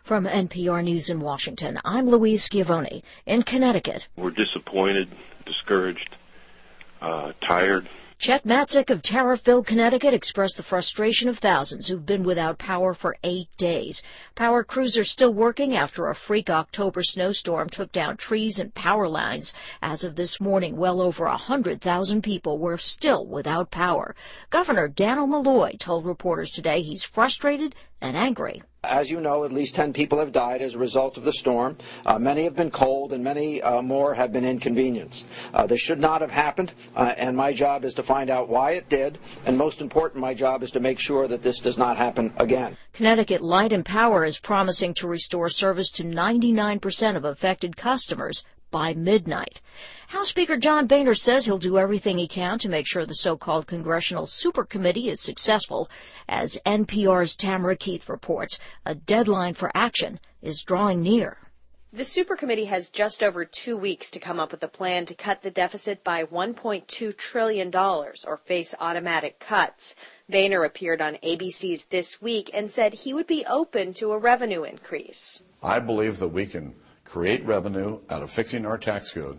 From NPR News in Washington, I'm Louise Schiavone. In Connecticut, we're disappointed, discouraged, tired. Chet Matzik of Tariffville, Connecticut, expressed the frustration of thousands who've been without power for 8 days. Power crews are still working after a freak October snowstorm took down trees and power lines. As of this morning, well over 100,000 people were still without power. Governor Dannel Malloy told reporters today he's frustrated and angry. As you know, at least 10 people have died as a result of the storm. Many have been cold, and many more have been inconvenienced. This should not have happened, and my job is to find out why it did, and most important, my job is to make sure that this does not happen again. Connecticut Light and Power is promising to restore service to 99% of affected customers by midnight. House Speaker John Boehner says he'll do everything he can to make sure the so-called Congressional Super Committee is successful. As NPR's Tamara Keith reports, a deadline for action is drawing near. The Super Committee has just over 2 weeks to come up with a plan to cut the deficit by $1.2 trillion or face automatic cuts. Boehner appeared on ABC's This Week and said he would be open to a revenue increase. I believe that we can create revenue out of fixing our tax code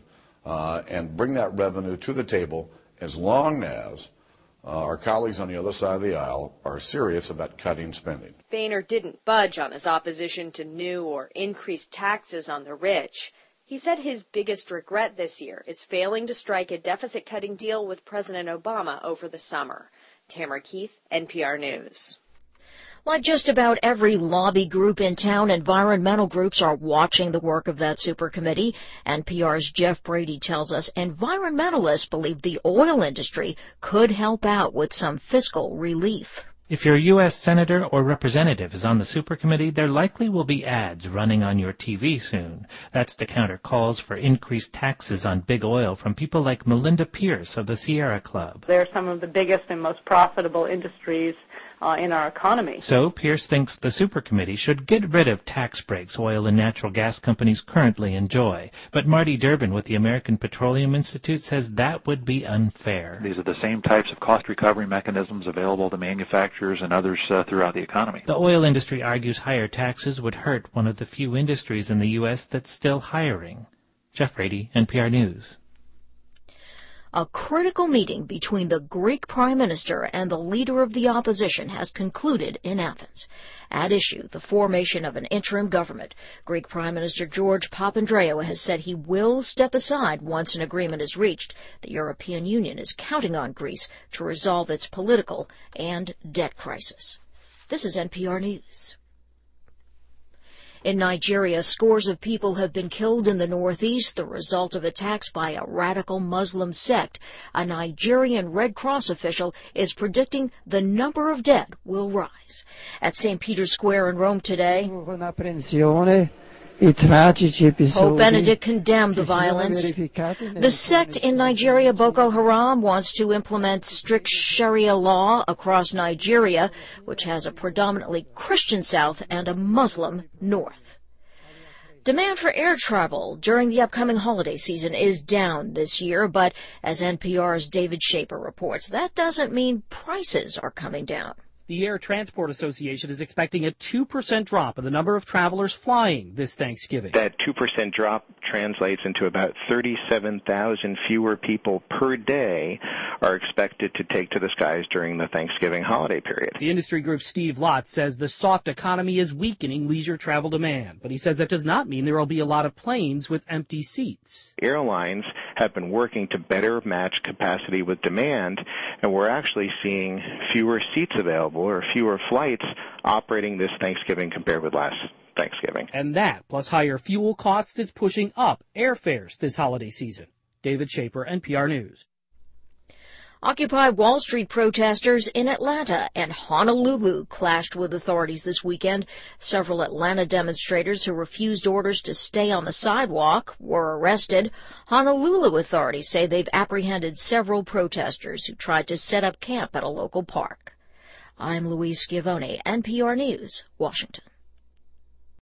and bring that revenue to the table as long as our colleagues on the other side of the aisle are serious about cutting spending. Boehner didn't budge on his opposition to new or increased taxes on the rich. He said his biggest regret this year is failing to strike a deficit-cutting deal with President Obama over the summer. Tamara Keith, NPR News. Like just about every lobby group in town, environmental groups are watching the work of that super committee. NPR's Jeff Brady tells us environmentalists believe the oil industry could help out with some fiscal relief. If your U.S. senator or representative is on the super committee, there likely will be ads running on your TV soon. That's to counter calls for increased taxes on big oil from people like Melinda Pierce of the Sierra Club. They're some of the biggest and most profitable industries in our economy. So Pierce thinks the super committee should get rid of tax breaks oil and natural gas companies currently enjoy. But Marty Durbin with the American Petroleum Institute says that would be unfair. These are the same types of cost recovery mechanisms available to manufacturers and others throughout the economy. The oil industry argues higher taxes would hurt one of the few industries in the U.S. that's still hiring. Jeff Brady, NPR News. A critical meeting between the Greek Prime Minister and the leader of the opposition has concluded in Athens. At issue, the formation of an interim government. Greek Prime Minister George Papandreou has said he will step aside once an agreement is reached. The European Union is counting on Greece to resolve its political and debt crisis. This is NPR News. In Nigeria, scores of people have been killed in the northeast, the result of attacks by a radical Muslim sect. A Nigerian Red Cross official is predicting the number of dead will rise. At St. Peter's Square in Rome today, Pope Benedict condemned the violence. The sect in Nigeria, Boko Haram, wants to implement strict Sharia law across Nigeria, which has a predominantly Christian south and a Muslim north. Demand for air travel during the upcoming holiday season is down this year, but as NPR's David Shaper reports, that doesn't mean prices are coming down. The Air Transport Association is expecting a 2% drop in the number of travelers flying this Thanksgiving. That 2% drop translates into about 37,000 fewer people per day are expected to take to the skies during the Thanksgiving holiday period. The industry group Steve Lott says the soft economy is weakening leisure travel demand, but he says that does not mean there will be a lot of planes with empty seats. Airlines have been working to better match capacity with demand, and we're actually seeing fewer seats available or fewer flights operating this Thanksgiving compared with last Thanksgiving. And that, plus higher fuel costs, is pushing up airfares this holiday season. David Shaper, NPR News. Occupy Wall Street protesters in Atlanta and Honolulu clashed with authorities this weekend. Several Atlanta demonstrators who refused orders to stay on the sidewalk were arrested. Honolulu authorities say they've apprehended several protesters who tried to set up camp at a local park. I'm Louise Schiavone, NPR News, Washington.